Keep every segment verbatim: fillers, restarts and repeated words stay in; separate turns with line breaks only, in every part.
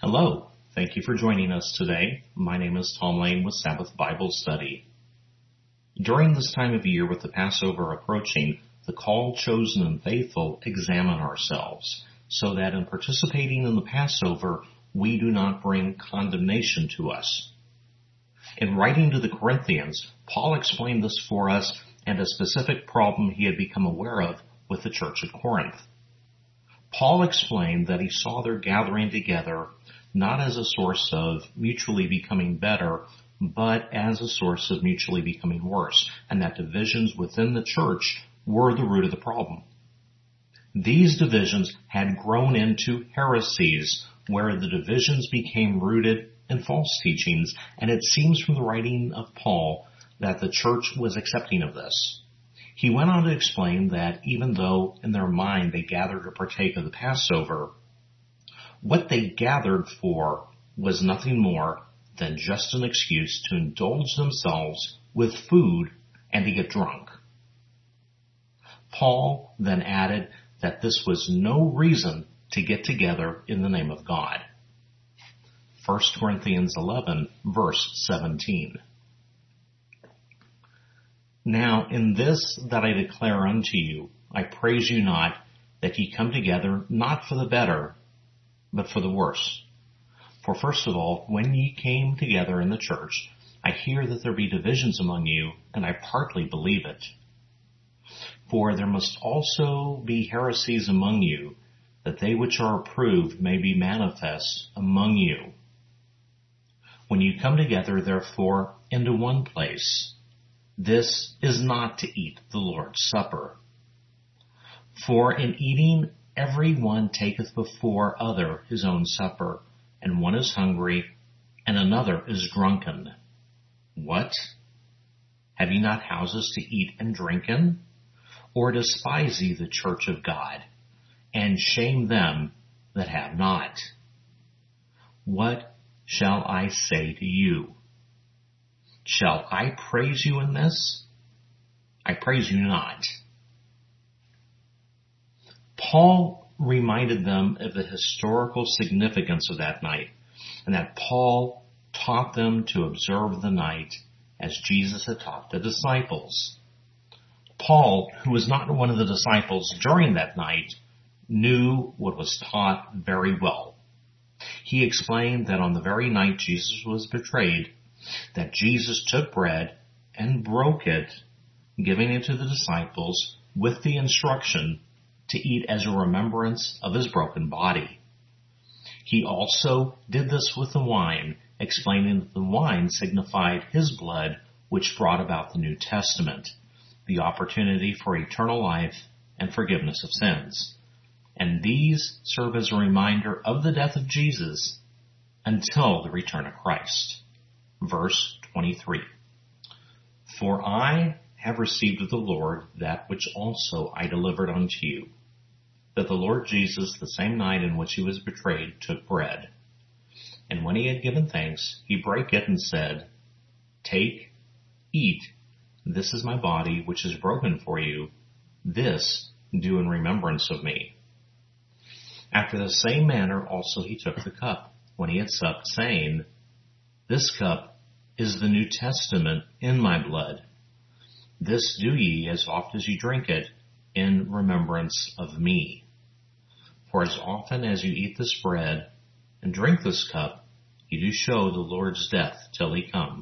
Hello. Thank you for joining us today. My name is Tom Lane with Sabbath Bible Study. During this time of year with the Passover approaching, the called, chosen, and faithful examine ourselves so that in participating in the Passover, we do not bring condemnation to us. In writing to the Corinthians, Paul explained this for us and a specific problem he had become aware of with the church at Corinth. Paul explained that he saw their gathering together not as a source of mutually becoming better, but as a source of mutually becoming worse, and that divisions within the church were the root of the problem. These divisions had grown into heresies, where the divisions became rooted in false teachings, and it seems from the writing of Paul that the church was accepting of this. He went on to explain that even though in their mind they gathered to partake of the Passover, what they gathered for was nothing more than just an excuse to indulge themselves with food and to get drunk. Paul then added that this was no reason to get together in the name of God. First Corinthians eleven, verse seventeen. Now in this that I declare unto you, I praise you not that ye come together not for the better, but for the worse. For first of all, when ye came together in the church, I hear that there be divisions among you, and I partly believe it. For there must also be heresies among you, that they which are approved may be manifest among you. When you come together, therefore, into one place, this is not to eat the Lord's Supper. For in eating every one taketh before other his own supper, and one is hungry, and another is drunken. What? Have ye not houses to eat and drink in? Or despise ye the church of God, and shame them that have not? What shall I say to you? Shall I praise you in this? I praise you not. Paul reminded them of the historical significance of that night, and that Paul taught them to observe the night as Jesus had taught the disciples. Paul, who was not one of the disciples during that night, knew what was taught very well. He explained that on the very night Jesus was betrayed, that Jesus took bread and broke it, giving it to the disciples with the instruction to eat as a remembrance of his broken body. He also did this with the wine, explaining that the wine signified his blood, which brought about the New Testament, the opportunity for eternal life and forgiveness of sins. And these serve as a reminder of the death of Jesus until the return of Christ. Verse twenty-three. For I have received of the Lord that which also I delivered unto you, that the Lord Jesus, the same night in which he was betrayed, took bread. And when he had given thanks, he brake it and said, Take, eat, this is my body which is broken for you. This do in remembrance of me. After the same manner also he took the cup, when he had supped, saying, This cup is the New Testament in my blood. This do ye as oft as ye drink it in remembrance of me. For as often as you eat this bread and drink this cup, ye do show the Lord's death till he come.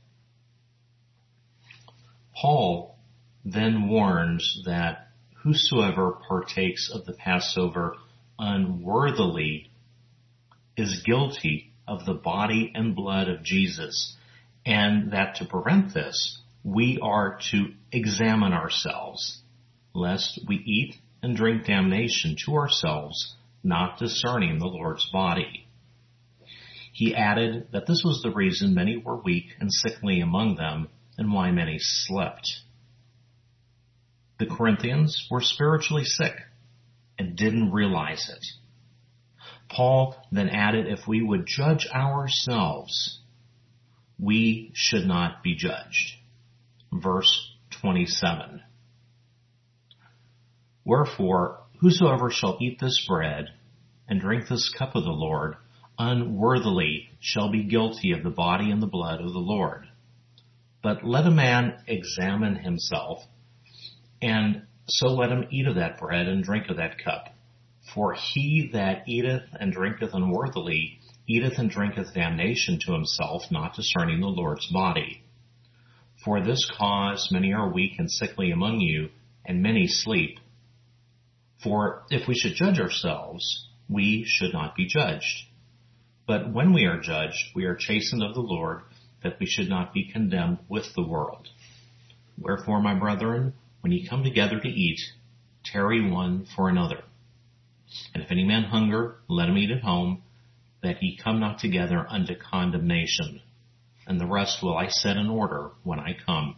Paul then warns that whosoever partakes of the Passover unworthily is guilty of the body and blood of Jesus, and that to prevent this, we are to examine ourselves, lest we eat and drink damnation to ourselves, not discerning the Lord's body. He added that this was the reason many were weak and sickly among them, and why many slept. The Corinthians were spiritually sick and didn't realize it. Paul then added, if we would judge ourselves, we should not be judged. Verse twenty-seven. Wherefore, whosoever shall eat this bread and drink this cup of the Lord unworthily shall be guilty of the body and the blood of the Lord. But let a man examine himself, and so let him eat of that bread and drink of that cup. For he that eateth and drinketh unworthily eateth and drinketh damnation to himself, not discerning the Lord's body. For this cause many are weak and sickly among you, and many sleep. For if we should judge ourselves, we should not be judged. But when we are judged, we are chastened of the Lord, that we should not be condemned with the world. Wherefore, my brethren, when ye come together to eat, tarry one for another. And if any man hunger, let him eat at home, that ye come not together unto condemnation. And the rest will I set in order when I come.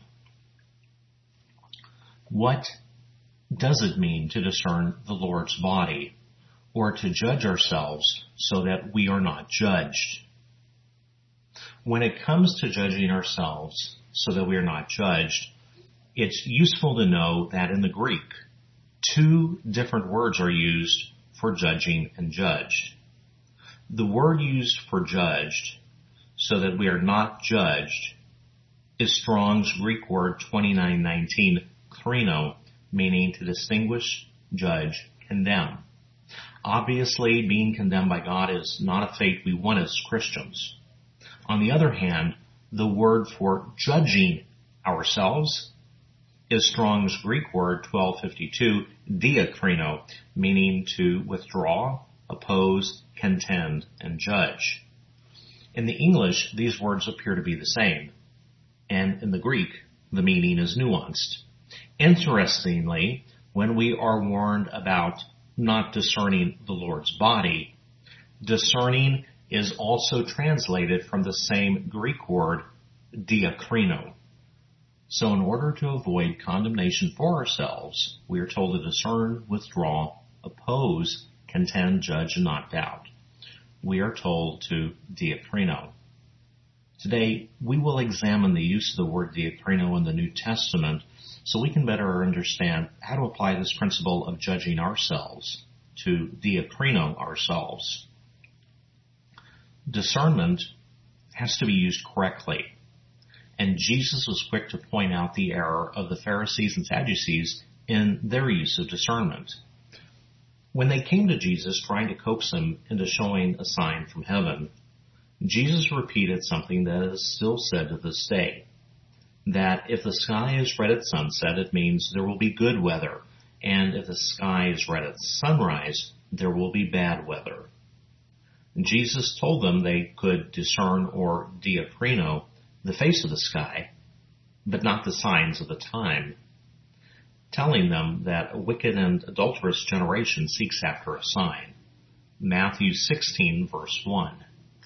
What does it mean to discern the Lord's body, or to judge ourselves so that we are not judged? When it comes to judging ourselves so that we are not judged, it's useful to know that in the Greek, two different words are used for judging and judged. The word used for judged, so that we are not judged, is Strong's Greek word twenty-nine nineteen, krino, meaning to distinguish, judge, condemn. Obviously, being condemned by God is not a fate we want as Christians. On the other hand, the word for judging ourselves is Strong's Greek word twelve fifty-two, diakrino, meaning to withdraw, oppose, contend, and judge. In the English, these words appear to be the same, and in the Greek, the meaning is nuanced. Interestingly, when we are warned about not discerning the Lord's body, discerning is also translated from the same Greek word, diakrino. So in order to avoid condemnation for ourselves, we are told to discern, withdraw, oppose, contend, judge, and not doubt. We are told to diakrino. Today, we will examine the use of the word diakrino in the New Testament so we can better understand how to apply this principle of judging ourselves to diakrino ourselves. Discernment has to be used correctly, and Jesus was quick to point out the error of the Pharisees and Sadducees in their use of discernment. When they came to Jesus trying to coax him into showing a sign from heaven, Jesus repeated something that is still said to this day, that if the sky is red at sunset, it means there will be good weather, and if the sky is red at sunrise, there will be bad weather. Jesus told them they could discern or diakrino the face of the sky, but not the signs of the time, telling them that a wicked and adulterous generation seeks after a sign. Matthew sixteen, verse one.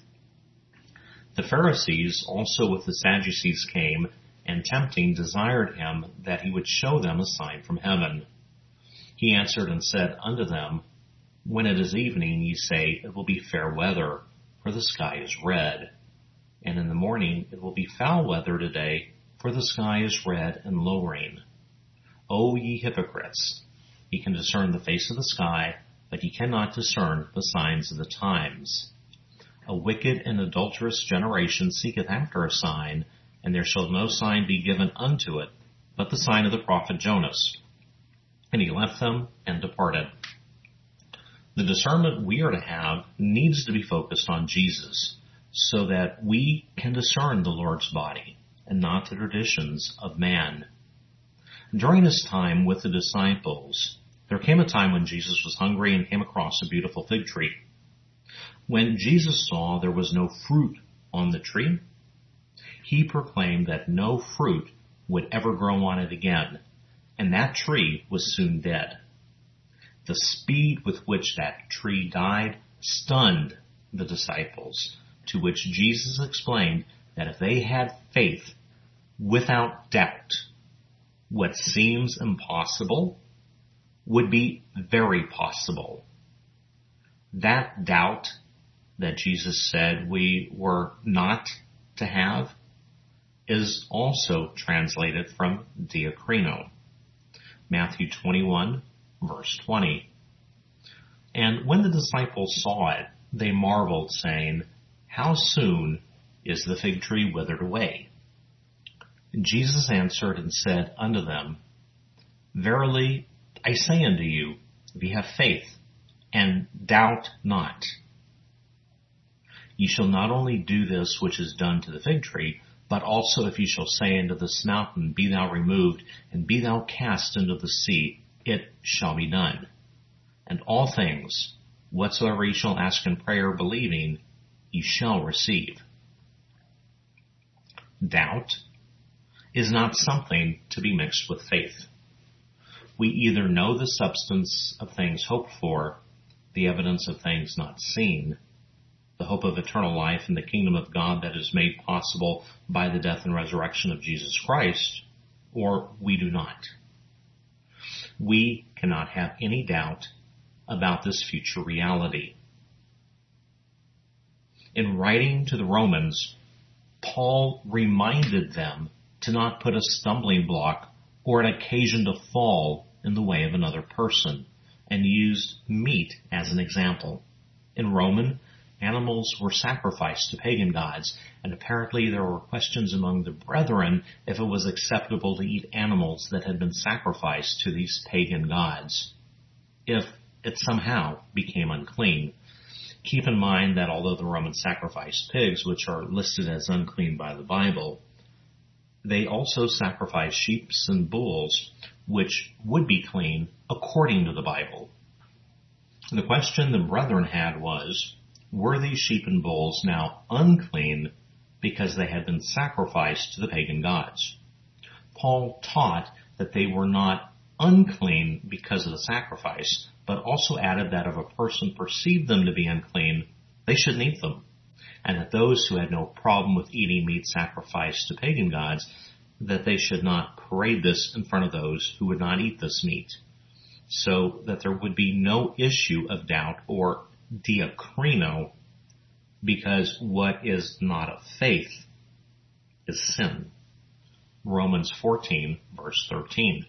The Pharisees also with the Sadducees came, and tempting desired him that he would show them a sign from heaven. He answered and said unto them, When it is evening, ye say, It will be fair weather, for the sky is red. And in the morning it will be foul weather today, for the sky is red and lowering. O ye hypocrites! Ye can discern the face of the sky, but ye cannot discern the signs of the times. A wicked and adulterous generation seeketh after a sign, and there shall no sign be given unto it, but the sign of the prophet Jonas. And he left them and departed. The discernment we are to have needs to be focused on Jesus, so that we can discern the Lord's body, and not the traditions of man. During his time with the disciples, there came a time when Jesus was hungry and came across a beautiful fig tree. When Jesus saw there was no fruit on the tree, he proclaimed that no fruit would ever grow on it again, and that tree was soon dead. The speed with which that tree died stunned the disciples, to which Jesus explained that if they had faith without doubt, what seems impossible would be very possible. That doubt that Jesus said we were not to have is also translated from diakrino. Matthew twenty-one, verse twenty. And when the disciples saw it, they marveled, saying, How soon is the fig tree withered away? And Jesus answered and said unto them, Verily I say unto you, if ye have faith, and doubt not, ye shall not only do this which is done to the fig tree, but also if ye shall say unto this mountain, Be thou removed, and be thou cast into the sea, it shall be done. And all things, whatsoever ye shall ask in prayer, believing, ye shall receive. Doubt is not something to be mixed with faith. We either know the substance of things hoped for, the evidence of things not seen, the hope of eternal life and the kingdom of God that is made possible by the death and resurrection of Jesus Christ, or we do not. We cannot have any doubt about this future reality. In writing to the Romans, Paul reminded them to not put a stumbling block or an occasion to fall in the way of another person, and used meat as an example. In Roman, animals were sacrificed to pagan gods, and apparently there were questions among the brethren if it was acceptable to eat animals that had been sacrificed to these pagan gods, if it somehow became unclean. Keep in mind that although the Romans sacrificed pigs, which are listed as unclean by the Bible, they also sacrificed sheep and bulls, which would be clean according to the Bible. The question the brethren had was, were these sheep and bulls now unclean because they had been sacrificed to the pagan gods? Paul taught that they were not unclean because of the sacrifice, but also added that if a person perceived them to be unclean, they shouldn't eat them, and that those who had no problem with eating meat sacrificed to pagan gods, that they should not parade this in front of those who would not eat this meat, so that there would be no issue of doubt or diakrino, because what is not of faith is sin. Romans fourteen, verse thirteen.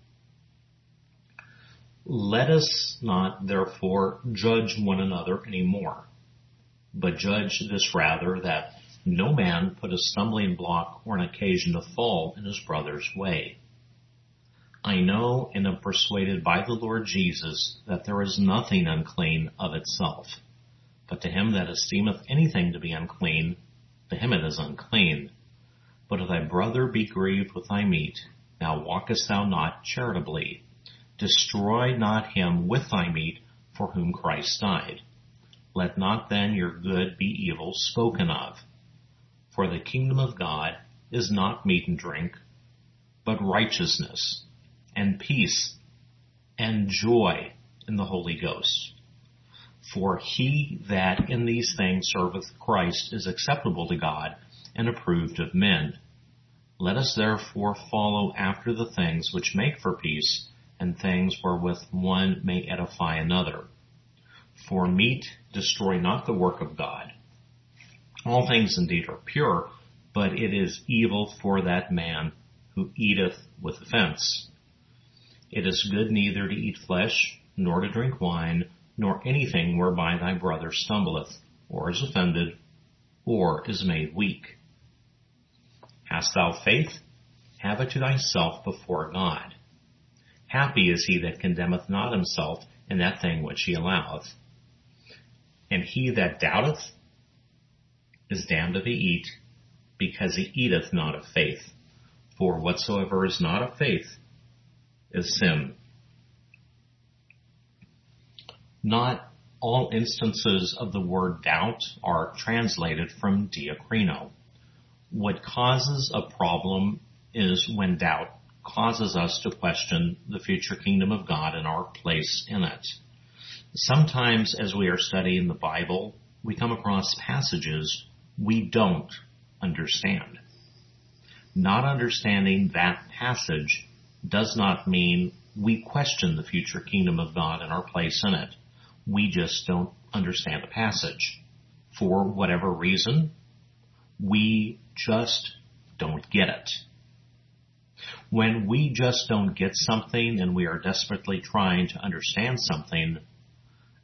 Let us not therefore judge one another any more, but judge this rather, that no man put a stumbling block or an occasion to fall in his brother's way. I know and am persuaded by the Lord Jesus that there is nothing unclean of itself, but to him that esteemeth anything to be unclean, to him it is unclean. But if thy brother be grieved with thy meat, now walkest thou not charitably. Destroy not him with thy meat, for whom Christ died. Let not then your good be evil spoken of. For the kingdom of God is not meat and drink, but righteousness, and peace, and joy in the Holy Ghost. For he that in these things serveth Christ is acceptable to God, and approved of men. Let us therefore follow after the things which make for peace, and things wherewith one may edify another. For meat destroy not the work of God. All things indeed are pure, but it is evil for that man who eateth with offense. It is good neither to eat flesh, nor to drink wine, nor anything whereby thy brother stumbleth, or is offended, or is made weak. Hast thou faith? Have it to thyself before God. Happy is he that condemneth not himself in that thing which he alloweth. And he that doubteth is damned if he eat, because he eateth not of faith. For whatsoever is not of faith is sin. Not all instances of the word doubt are translated from diakrino. What causes a problem is when doubt causes us to question the future kingdom of God and our place in it. Sometimes as we are studying the Bible, we come across passages we don't understand. Not understanding that passage does not mean we question the future kingdom of God and our place in it. We just don't understand the passage. For whatever reason, we just don't get it. When we just don't get something and we are desperately trying to understand something,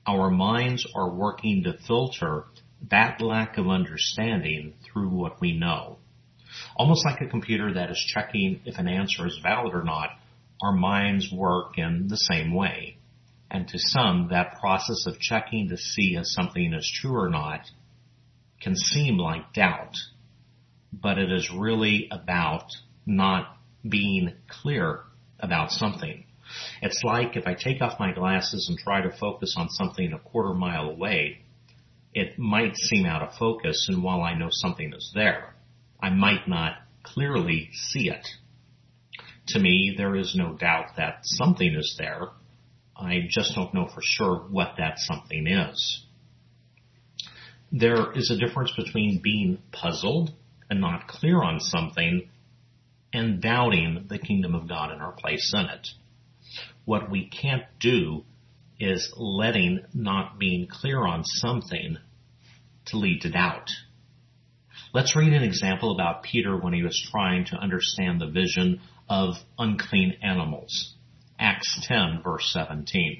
our minds are working to filter that lack of understanding through what we know. Almost like a computer that is checking if an answer is valid or not, our minds work in the same way. And to some, that process of checking to see if something is true or not can seem like doubt, but it is really about not being clear about something. It's like if I take off my glasses and try to focus on something a quarter mile away, it might seem out of focus, and while I know something is there, I might not clearly see it. To me, there is no doubt that something is there. I just don't know for sure what that something is. There is a difference between being puzzled and not clear on something and doubting the kingdom of God and our place in it. What we can't do is letting not being clear on something to lead to doubt. Let's read an example about Peter when he was trying to understand the vision of unclean animals. Acts ten, verse seventeen.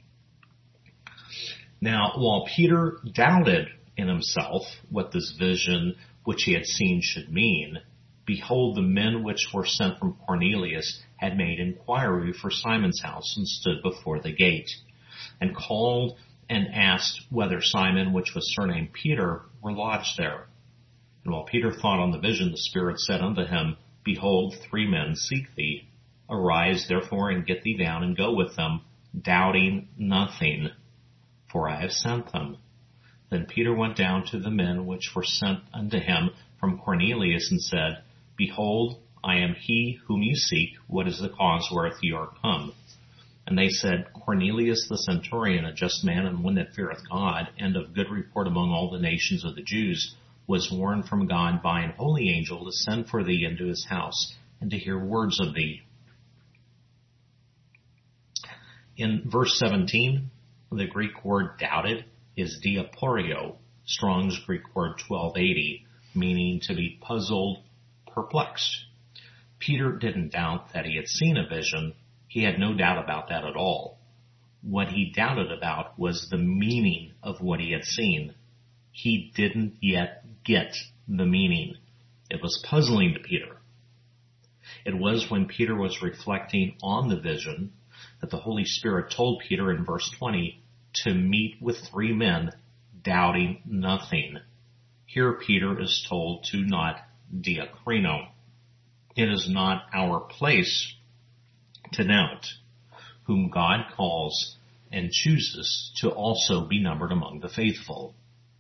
Now, while Peter doubted in himself what this vision which he had seen should mean, behold, the men which were sent from Cornelius had made inquiry for Simon's house and stood before the gate, and called and asked whether Simon, which was surnamed Peter, were lodged there. And while Peter thought on the vision, the Spirit said unto him, Behold, three men seek thee. Arise therefore and get thee down and go with them, doubting nothing, for I have sent them. Then Peter went down to the men which were sent unto him from Cornelius and said, Behold, I am he whom you seek. What is the cause wherewith ye are come? And they said, Cornelius the centurion, a just man and one that feareth God, and of good report among all the nations of the Jews, was warned from God by an holy angel to send for thee into his house, and to hear words of thee. In verse seventeen, the Greek word doubted is diaporio, Strong's Greek word twelve eighty, meaning to be puzzled, perplexed. Peter didn't doubt that he had seen a vision. He had no doubt about that at all. What he doubted about was the meaning of what he had seen. He didn't yet get the meaning. It was puzzling to Peter. It was when Peter was reflecting on the vision that the Holy Spirit told Peter in verse twenty to meet with three men, doubting nothing. Here Peter is told to not diakrino. It is not our place to doubt, whom God calls and chooses to also be numbered among the faithful.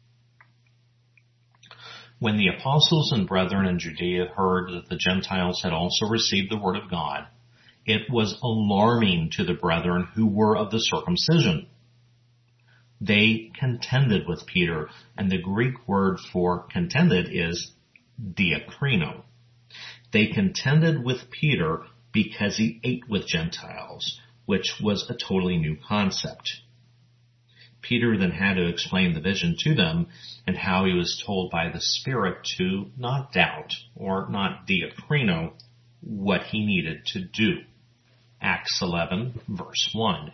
When the apostles and brethren in Judea heard that the Gentiles had also received the word of God, it was alarming to the brethren who were of the circumcision. They contended with Peter, and the Greek word for contended is diakrino. They contended with Peter because he ate with Gentiles, which was a totally new concept. Peter then had to explain the vision to them and how he was told by the Spirit to not doubt or not diakrino what he needed to do. Acts eleven, verse one.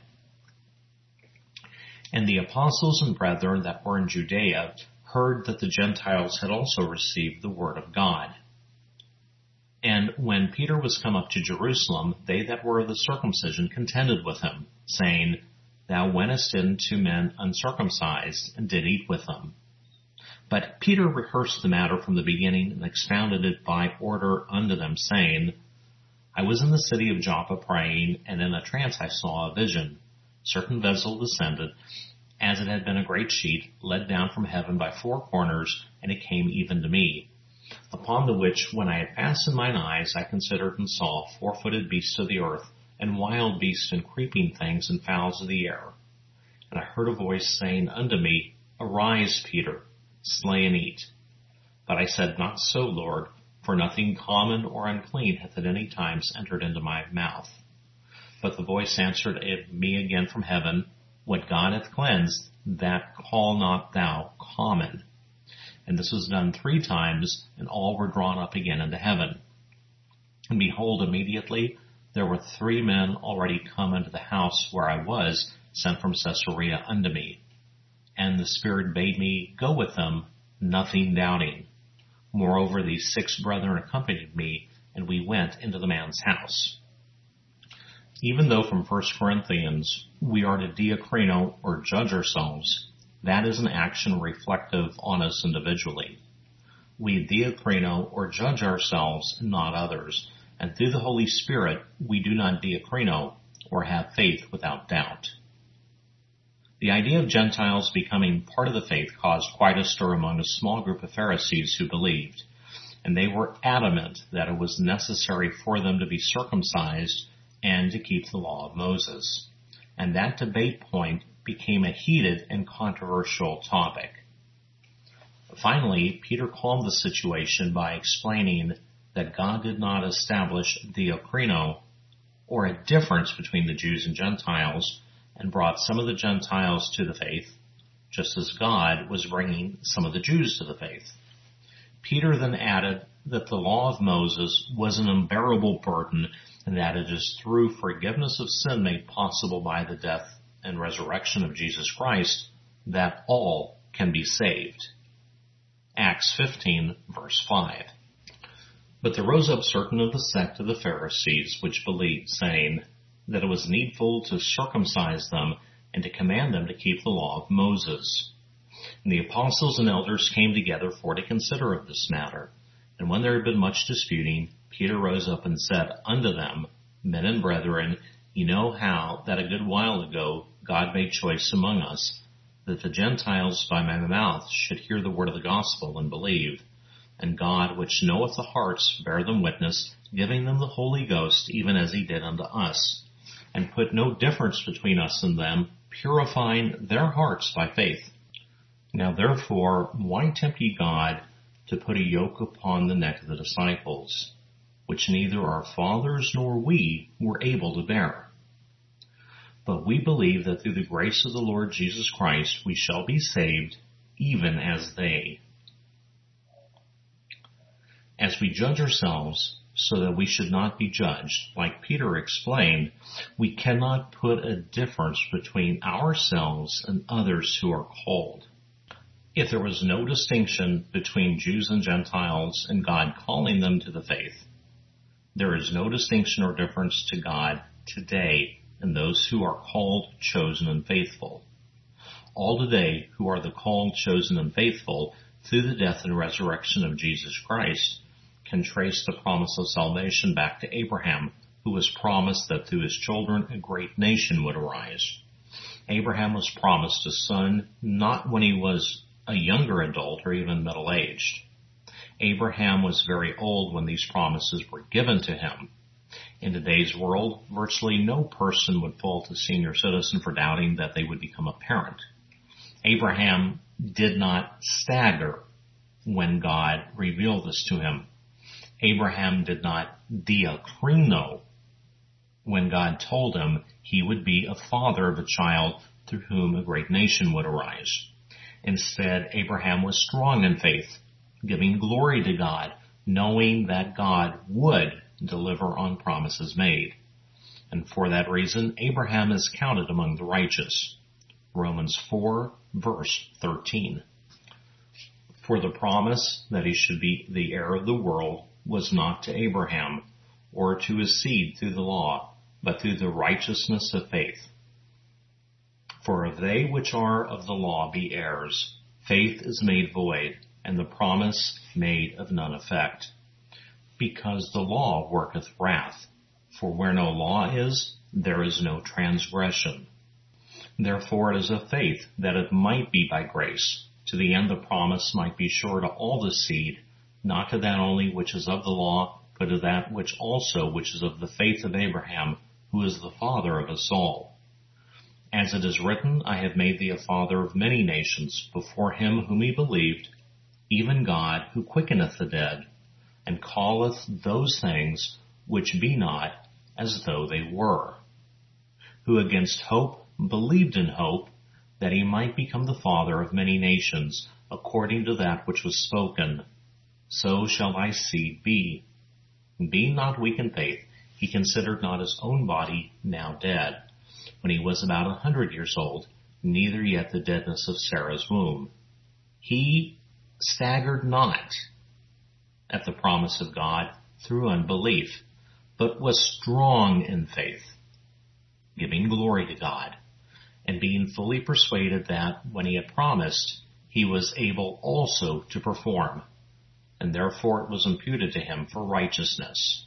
And the apostles and brethren that were in Judea heard that the Gentiles had also received the word of God. And when Peter was come up to Jerusalem, they that were of the circumcision contended with him, saying, Thou wentest in to men uncircumcised, and did eat with them. But Peter rehearsed the matter from the beginning, and expounded it by order unto them, saying, I was in the city of Joppa praying, and in a trance I saw a vision. Certain vessel descended, as it had been a great sheet, let down from heaven by four corners, and it came even to me. Upon the which, when I had fastened mine eyes, I considered and saw four-footed beasts of the earth, and wild beasts and creeping things and fowls of the air. And I heard a voice saying unto me, Arise, Peter, slay and eat. But I said, Not so, Lord, for nothing common or unclean hath at any times entered into my mouth. But the voice answered me again from heaven, What God hath cleansed, that call not thou common. And this was done three times, and all were drawn up again into heaven. And behold, immediately there were three men already come into the house where I was, sent from Caesarea unto me. And the Spirit bade me go with them, nothing doubting. Moreover, these six brethren accompanied me, and we went into the man's house. Even though from First Corinthians we are to diakrino, or judge ourselves, that is an action reflective on us individually. We diakrino, or judge ourselves, and not others, and through the Holy Spirit we do not diakrino, or have faith without doubt. The idea of Gentiles becoming part of the faith caused quite a stir among a small group of Pharisees who believed, and they were adamant that it was necessary for them to be circumcised and to keep the law of Moses. And that debate point became a heated and controversial topic. Finally, Peter calmed the situation by explaining that God did not establish diakrino, or a difference between the Jews and Gentiles, and brought some of the Gentiles to the faith, just as God was bringing some of the Jews to the faith. Peter then added that the law of Moses was an unbearable burden, and that it is through forgiveness of sin made possible by the death and resurrection of Jesus Christ that all can be saved. Acts fifteen, verse five. But there rose up certain of the sect of the Pharisees which believed, saying that it was needful to circumcise them and to command them to keep the law of Moses. And the apostles and elders came together for to consider of this matter. And when there had been much disputing, Peter rose up and said unto them, Men and brethren, ye know how that a good while ago God made choice among us, that the Gentiles by my mouth should hear the word of the gospel and believe. And God, which knoweth the hearts, bare them witness, giving them the Holy Ghost, even as he did unto us, and put no difference between us and them, purifying their hearts by faith. Now therefore, why tempt ye God to put a yoke upon the neck of the disciples, which neither our fathers nor we were able to bear? But we believe that through the grace of the Lord Jesus Christ we shall be saved, even as they. As we judge ourselves, so that we should not be judged, like Peter explained, we cannot put a difference between ourselves and others who are called. If there was no distinction between Jews and Gentiles and God calling them to the faith, there is no distinction or difference to God today in those who are called, chosen, and faithful. All today who are the called, chosen, and faithful through the death and resurrection of Jesus Christ can trace the promise of salvation back to Abraham, who was promised that through his children a great nation would arise. Abraham was promised a son not when he was a younger adult or even middle-aged. Abraham was very old when these promises were given to him. In today's world, virtually no person would fall to senior citizen for doubting that they would become a parent. Abraham did not stagger when God revealed this to him. Abraham did not diakrino when God told him he would be a father of a child through whom a great nation would arise. Instead, Abraham was strong in faith, giving glory to God, knowing that God would deliver on promises made. And for that reason, Abraham is counted among the righteous. Romans four, verse thirteen. For the promise that he should be the heir of the world was not to Abraham, or to his seed through the law, but through the righteousness of faith. For if they which are of the law be heirs, faith is made void, and the promise made of none effect. Because the law worketh wrath, for where no law is, there is no transgression. Therefore it is of faith that it might be by grace, to the end the promise might be sure to all the seed, not to that only which is of the law, but to that which also which is of the faith of Abraham, who is the father of us all. As it is written, I have made thee a father of many nations, before him whom he believed, even God, who quickeneth the dead, and calleth those things which be not as though they were, who against hope believed in hope, that he might become the father of many nations, according to that which was spoken. So shall thy seed be. Be not weak in faith, he considered not his own body now dead, when he was about a hundred years old, neither yet the deadness of Sarah's womb. He staggered not at the promise of God through unbelief, but was strong in faith, giving glory to God, and being fully persuaded that when he had promised, he was able also to perform, and therefore it was imputed to him for righteousness.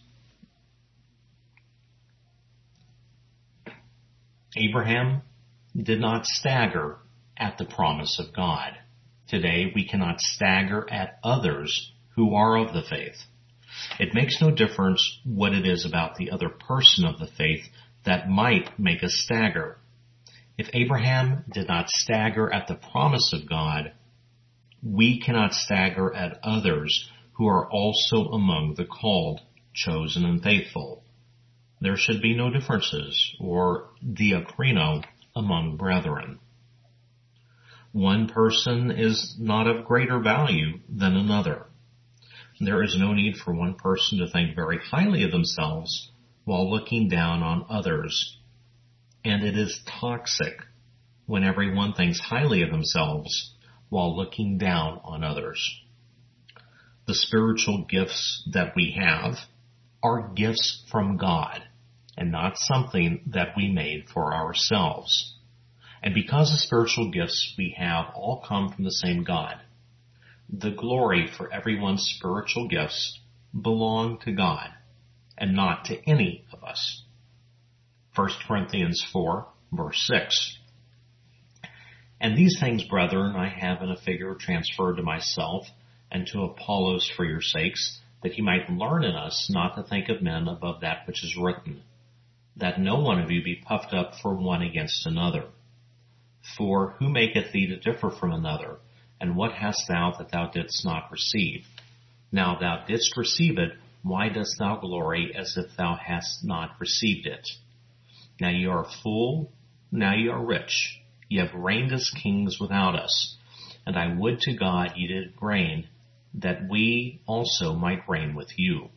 Abraham did not stagger at the promise of God. Today we cannot stagger at others who are of the faith. It makes no difference what it is about the other person of the faith that might make us stagger. If Abraham did not stagger at the promise of God, we cannot stagger at others who are also among the called, chosen, and faithful. There should be no differences or diakrino among brethren. One person is not of greater value than another. There is no need for one person to think very highly of themselves while looking down on others. And it is toxic when everyone thinks highly of themselves while looking down on others. The spiritual gifts that we have are gifts from God and not something that we made for ourselves. And because the spiritual gifts we have all come from the same God, the glory for everyone's spiritual gifts belong to God and not to any of us. First Corinthians four, verse six. And these things, brethren, I have in a figure transferred to myself and to Apollos for your sakes, that he might learn in us not to think of men above that which is written, that no one of you be puffed up for one against another. For who maketh thee to differ from another? And what hast thou that thou didst not receive? Now thou didst receive it, why dost thou glory as if thou hadst not received it? Now ye are full, now ye are rich. Ye have reigned as kings without us. And I would to God ye did reign, that we also might reign with you.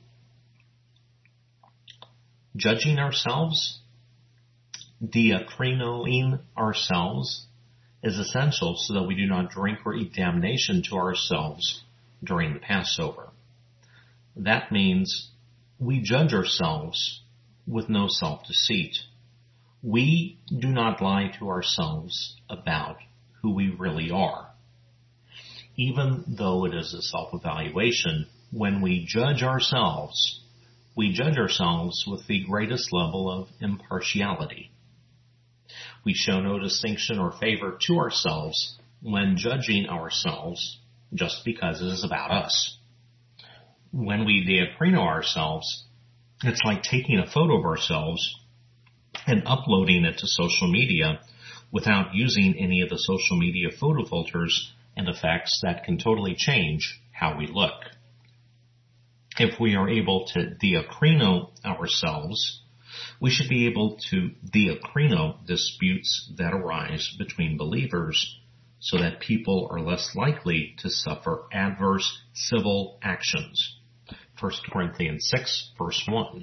Judging ourselves, diakrinoing ourselves, is essential so that we do not drink or eat damnation to ourselves during the Passover. That means we judge ourselves with no self-deceit. We do not lie to ourselves about who we really are. Even though it is a self-evaluation, when we judge ourselves, we judge ourselves with the greatest level of impartiality. We show no distinction or favor to ourselves when judging ourselves just because it is about us. When we diakrino ourselves, it's like taking a photo of ourselves and uploading it to social media without using any of the social media photo filters and effects that can totally change how we look. If we are able to diakrino ourselves, we should be able to diakrino disputes that arise between believers so that people are less likely to suffer adverse civil actions. First Corinthians six, verse one.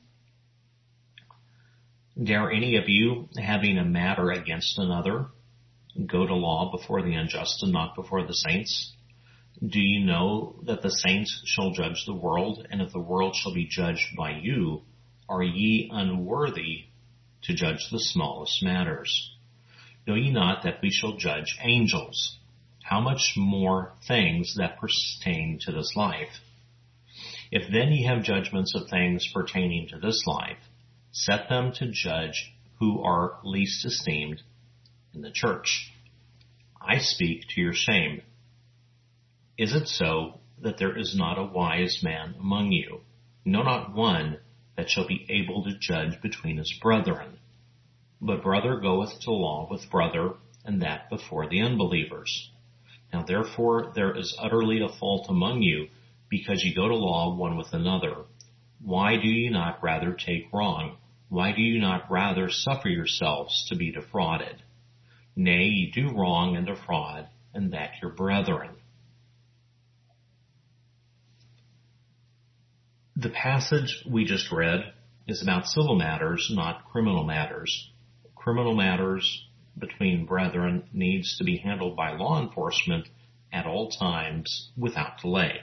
Dare any of you, having a matter against another, go to law before the unjust and not before the saints? Do you know that the saints shall judge the world, and if the world shall be judged by you, are ye unworthy to judge the smallest matters? Know ye not that we shall judge angels? How much more things that pertain to this life? If then ye have judgments of things pertaining to this life, set them to judge who are least esteemed in the church. I speak to your shame. Is it so that there is not a wise man among you? No, not one that shall be able to judge between his brethren. But brother goeth to law with brother, and that before the unbelievers. Now therefore there is utterly a fault among you, because ye go to law one with another. Why do ye not rather take wrong? Why do you not rather suffer yourselves to be defrauded? Nay, ye do wrong and defraud, and that your brethren. The passage we just read is about civil matters, not criminal matters. Criminal matters between brethren needs to be handled by law enforcement at all times without delay.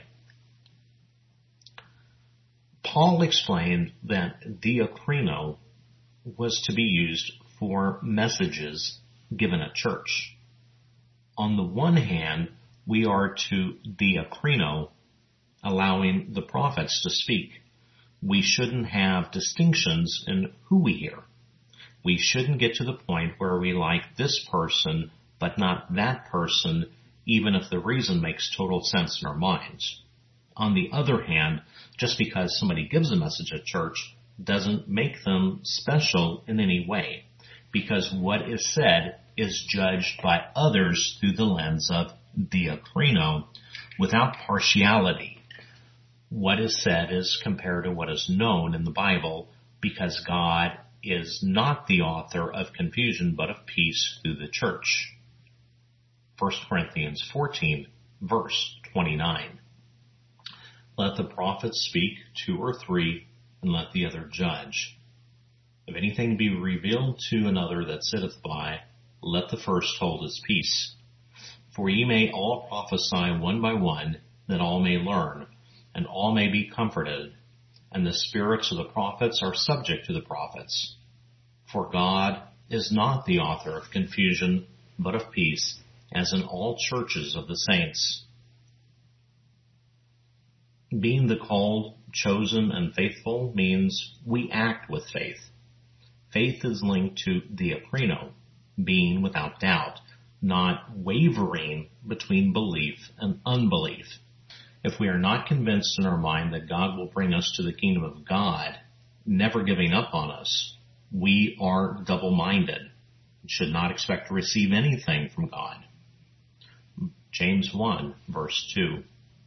Paul explained that diakrino was to be used for messages given at church. On the one hand, we are to diakrino, allowing the prophets to speak. We shouldn't have distinctions in who we hear. We shouldn't get to the point where we like this person, but not that person, even if the reason makes total sense in our minds. On the other hand, just because somebody gives a message at church doesn't make them special in any way, because what is said is judged by others through the lens of diakrino without partiality. What is said is compared to what is known in the Bible, because God is not the author of confusion but of peace through the church. First Corinthians fourteen, verse twenty-nine. Let the prophets speak, two or three, and let the other judge. If anything be revealed to another that sitteth by, let the first hold his peace. For ye may all prophesy one by one, that all may learn, and all may be comforted, and the spirits of the prophets are subject to the prophets. For God is not the author of confusion, but of peace, as in all churches of the saints. Being the called, chosen, and faithful means we act with faith. Faith is linked to diakrino, being without doubt, not wavering between belief and unbelief. If we are not convinced in our mind that God will bring us to the kingdom of God, never giving up on us, we are double-minded and should not expect to receive anything from God. James one, verse two.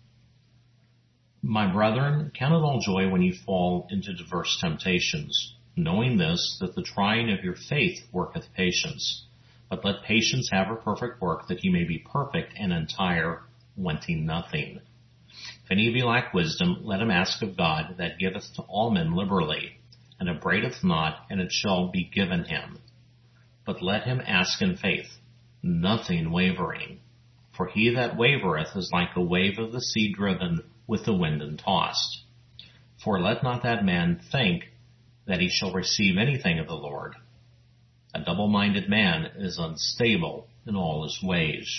My brethren, count it all joy when you fall into diverse temptations, knowing this, that the trying of your faith worketh patience. But let patience have her perfect work, that ye may be perfect and entire, wanting nothing. If any of you lack wisdom, let him ask of God, that giveth to all men liberally, and upbraideth not, and it shall be given him. But let him ask in faith, nothing wavering. For he that wavereth is like a wave of the sea driven with the wind and tossed. For let not that man think that he shall receive anything of the Lord. A double-minded man is unstable in all his ways.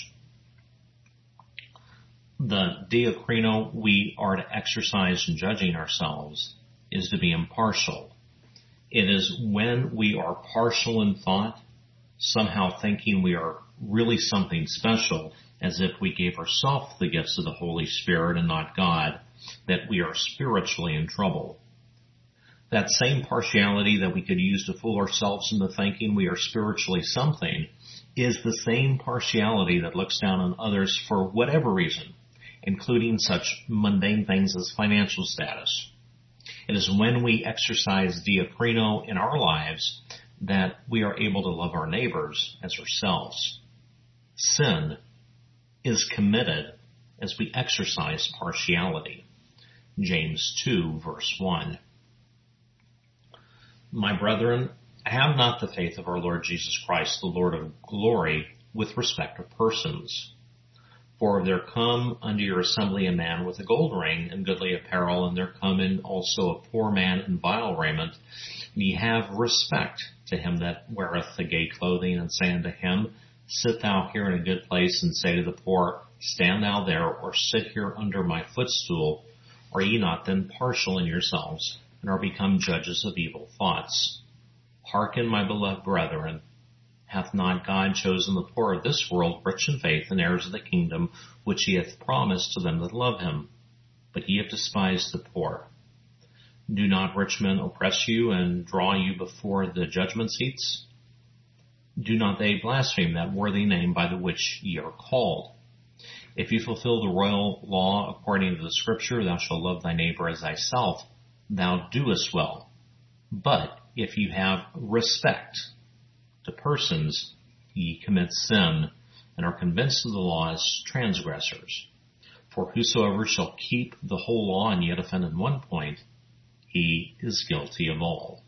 The diakrino we are to exercise in judging ourselves is to be impartial. It is when we are partial in thought, somehow thinking we are really something special, as if we gave ourselves the gifts of the Holy Spirit and not God, that we are spiritually in trouble. That same partiality that we could use to fool ourselves into thinking we are spiritually something is the same partiality that looks down on others for whatever reason, including such mundane things as financial status. It is when we exercise diakrino in our lives that we are able to love our neighbors as ourselves. Sin is committed as we exercise partiality. James two, verse one. My brethren, have not the faith of our Lord Jesus Christ, the Lord of glory, with respect of persons. For there come unto your assembly a man with a gold ring and goodly apparel, and there come in also a poor man in vile raiment. Ye have respect to him that weareth the gay clothing, and say unto him, Sit thou here in a good place, and say to the poor, Stand thou there, or sit here under my footstool. Are ye not then partial in yourselves, and are become judges of evil thoughts? Hearken, my beloved brethren, hath not God chosen the poor of this world rich in faith and heirs of the kingdom which he hath promised to them that love him? But ye have despised the poor. Do not rich men oppress you and draw you before the judgment seats? Do not they blaspheme that worthy name by the which ye are called? If you fulfill the royal law according to the Scripture, thou shalt love thy neighbor as thyself, thou doest well. But if you have respect to persons, ye commit sin, and are convinced of the law as transgressors. For whosoever shall keep the whole law and yet offend in one point, he is guilty of all.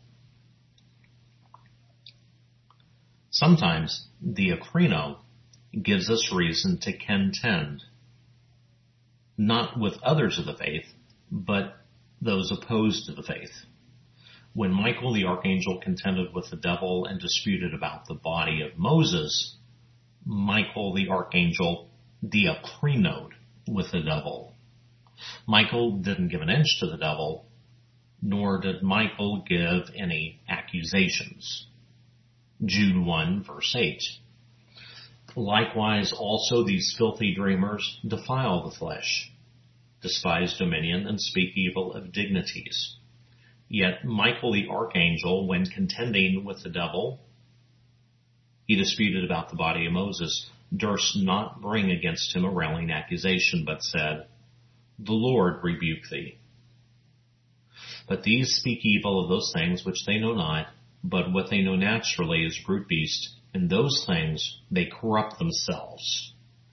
Sometimes diakrino gives us reason to contend, not with others of the faith, but those opposed to the faith. When Michael the archangel contended with the devil and disputed about the body of Moses, Michael the archangel diakrinoed with the devil. Michael didn't give an inch to the devil, nor did Michael give any accusations. Jude one, verse eight. Likewise also these filthy dreamers defile the flesh, despise dominion, and speak evil of dignities. Yet Michael the archangel, when contending with the devil, he disputed about the body of Moses, durst not bring against him a railing accusation, but said, The Lord rebuke thee. But these speak evil of those things which they know not, but what they know naturally is brute beast. In those things they corrupt themselves.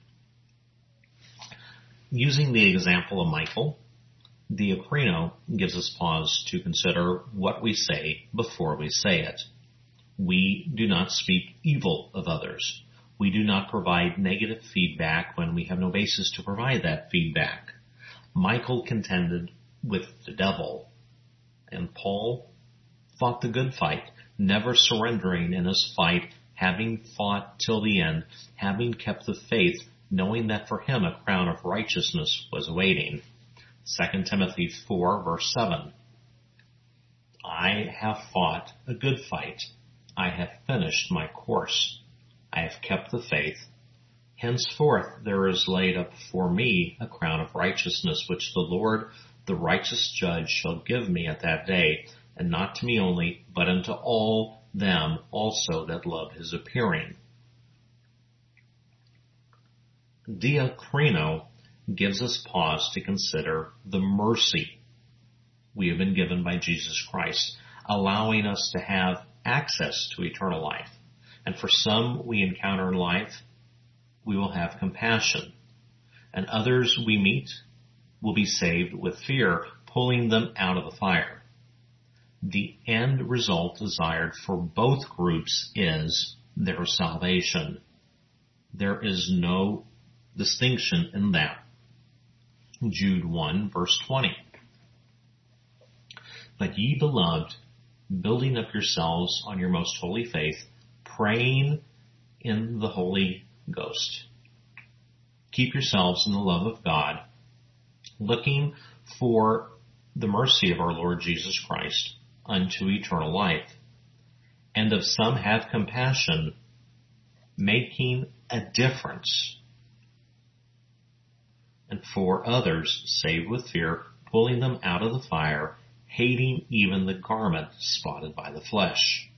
Using the example of Michael, diakrino gives us pause to consider what we say before we say it. We do not speak evil of others. We do not provide negative feedback when we have no basis to provide that feedback. Michael contended with the devil, and Paul fought the good fight, never surrendering in his fight, having fought till the end, having kept the faith, knowing that for him a crown of righteousness was awaiting. Second Timothy four, verse seven. I have fought a good fight. I have finished my course. I have kept the faith. Henceforth there is laid up for me a crown of righteousness, which the Lord, the righteous judge, shall give me at that day, and not to me only, but unto all them also that love his appearing. Diakrino gives us pause to consider the mercy we have been given by Jesus Christ, allowing us to have access to eternal life. And for some we encounter in life, we will have compassion. And others we meet will be saved with fear, pulling them out of the fire. The end result desired for both groups is their salvation. There is no distinction in that. Jude one, verse twenty. But ye beloved, building up yourselves on your most holy faith, praying in the Holy Ghost. Keep yourselves in the love of God, looking for the mercy of our Lord Jesus Christ unto eternal life. And of some have compassion, making a difference. And for others, save with fear, pulling them out of the fire, hating even the garment spotted by the flesh.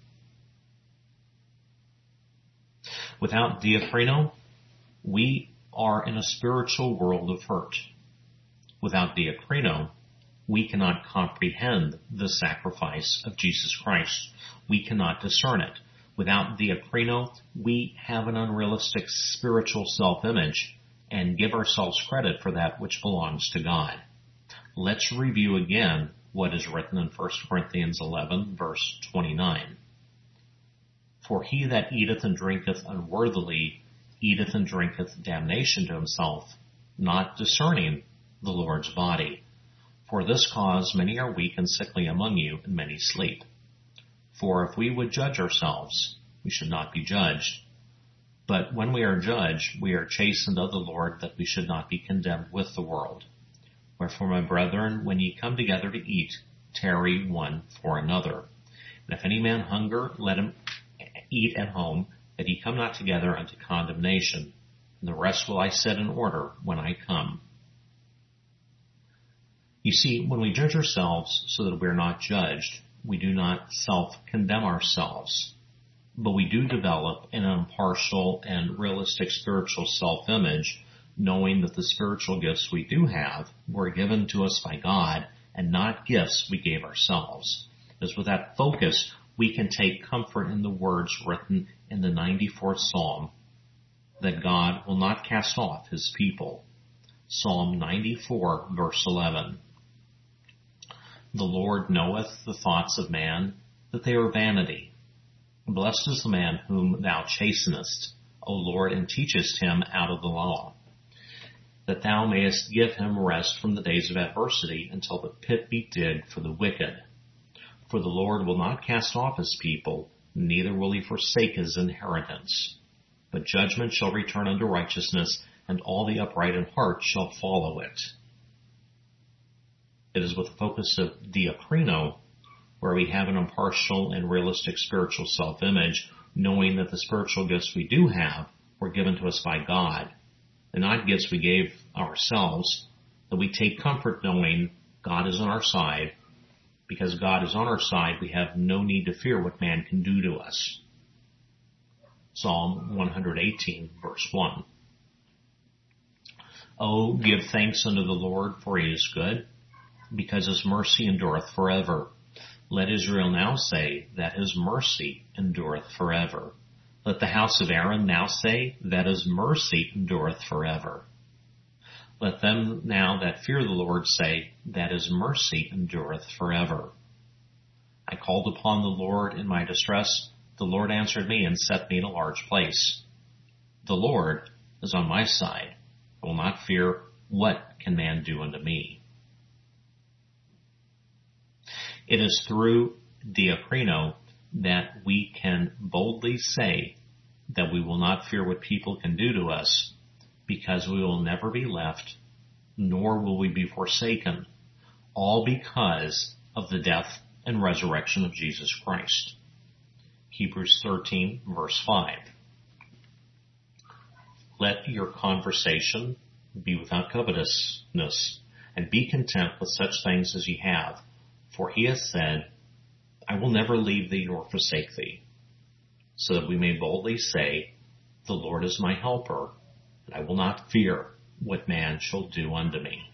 Without diakrino, we are in a spiritual world of hurt. Without diakrino, we cannot comprehend the sacrifice of Jesus Christ. We cannot discern it. Without diakrino, we have an unrealistic spiritual self-image and give ourselves credit for that which belongs to God. Let's review again what is written in First Corinthians eleven, verse twenty-nine. For he that eateth and drinketh unworthily eateth and drinketh damnation to himself, not discerning the Lord's body. For this cause many are weak and sickly among you, and many sleep. For if we would judge ourselves, we should not be judged. But when we are judged, we are chastened of the Lord, that we should not be condemned with the world. Wherefore, my brethren, when ye come together to eat, tarry one for another. And if any man hunger, let him eat at home, that ye come not together unto condemnation. And the rest will I set in order when I come. You see, when we judge ourselves so that we are not judged, we do not self-condemn ourselves, but we do develop an impartial and realistic spiritual self-image, knowing that the spiritual gifts we do have were given to us by God and not gifts we gave ourselves. As with that focus, we can take comfort in the words written in the ninety-fourth Psalm, that God will not cast off his people. Psalm ninety-four, verse eleven. The Lord knoweth the thoughts of man, that they are vanity. Blessed is the man whom thou chastenest, O Lord, and teachest him out of the law, that thou mayest give him rest from the days of adversity, until the pit be digged for the wicked. For the Lord will not cast off his people, neither will he forsake his inheritance. But judgment shall return unto righteousness, and all the upright in heart shall follow it. It is with the focus of diakrino, where we have an impartial and realistic spiritual self-image, knowing that the spiritual gifts we do have were given to us by God, and not gifts we gave ourselves, that we take comfort knowing God is on our side. Because God is on our side, we have no need to fear what man can do to us. Psalm one eighteen, verse one. Oh, give thanks unto the Lord, for he is good, because his mercy endureth forever. Let Israel now say that his mercy endureth forever. Let the house of Aaron now say that his mercy endureth forever. Let them now that fear the Lord say that his mercy endureth forever. I called upon the Lord in my distress. The Lord answered me and set me in a large place. The Lord is on my side. I will not fear. What can man do unto me? It is through diakrino that we can boldly say that we will not fear what people can do to us, because we will never be left, nor will we be forsaken, all because of the death and resurrection of Jesus Christ. Hebrews thirteen, verse five. Let your conversation be without covetousness, and be content with such things as ye have. For he has said, I will never leave thee nor forsake thee, so that we may boldly say, the Lord is my helper, and I will not fear what man shall do unto me.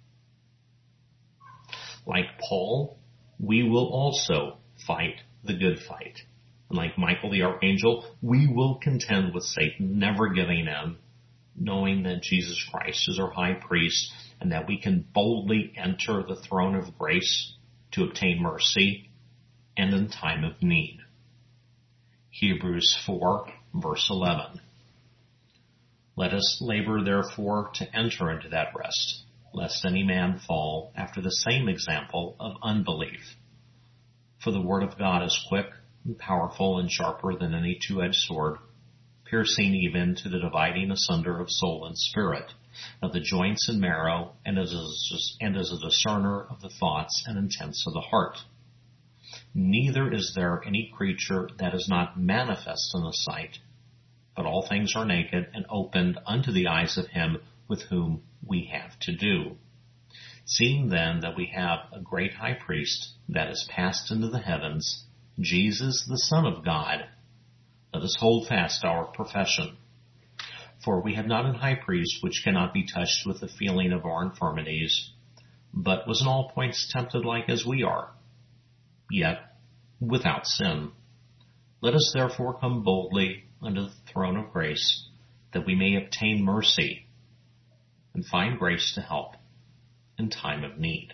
Like Paul, we will also fight the good fight. And like Michael the archangel, we will contend with Satan, never giving in, knowing that Jesus Christ is our high priest, and that we can boldly enter the throne of grace to obtain mercy and in time of need. Hebrews four, verse eleven. Let us labor therefore to enter into that rest, lest any man fall after the same example of unbelief. For the word of God is quick and powerful and sharper than any two-edged sword, piercing even to the dividing asunder of soul and spirit, of the joints and marrow, and as a, and as a discerner of the thoughts and intents of the heart. Neither is there any creature that is not manifest in the sight, but all things are naked and opened unto the eyes of him with whom we have to do. Seeing then that we have a great high priest that is passed into the heavens, Jesus the Son of God, let us hold fast our profession. For we have not an high priest which cannot be touched with the feeling of our infirmities, but was in all points tempted like as we are, yet without sin. Let us therefore come boldly unto the throne of grace, that we may obtain mercy and find grace to help in time of need.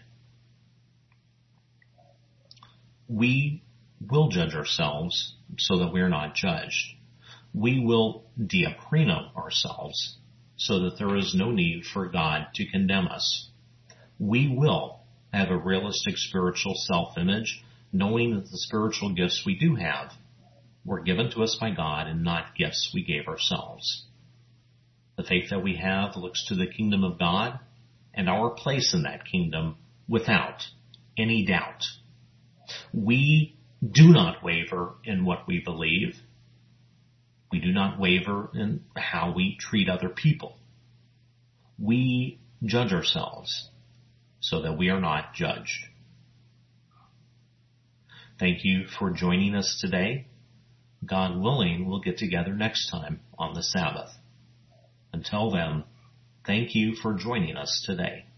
We will judge ourselves so that we are not judged. We will diakrino ourselves so that there is no need for God to condemn us. We will have a realistic spiritual self-image, knowing that the spiritual gifts we do have were given to us by God and not gifts we gave ourselves. The faith that we have looks to the kingdom of God and our place in that kingdom without any doubt. We do not waver in what we believe. We do not waver in how we treat other people. We judge ourselves so that we are not judged. Thank you for joining us today. God willing, we'll get together next time on the Sabbath. Until then, thank you for joining us today.